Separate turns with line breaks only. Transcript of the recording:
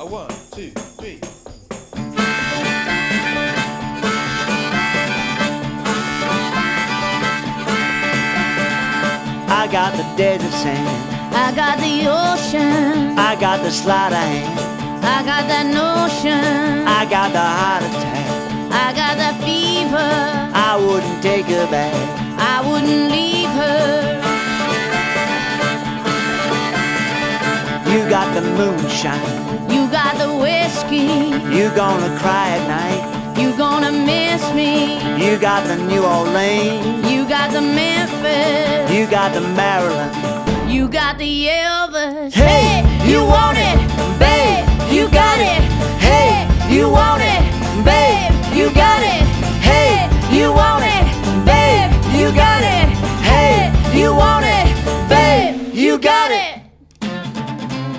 A one, two, three.
I got the desert sand,
I got the ocean,
I got the sleight of hand,
I got that notion,
I got the heart attack.
I got that fever.
I wouldn't take her back.
I wouldn't leave her.
You got the moonshine,
You got the whiskey.
you gonna cry at night.
You gonna miss me.
You got the New Orleans,
You got the Memphis.
you got the Maryland.
You got the Elvis.
Hey, you want it?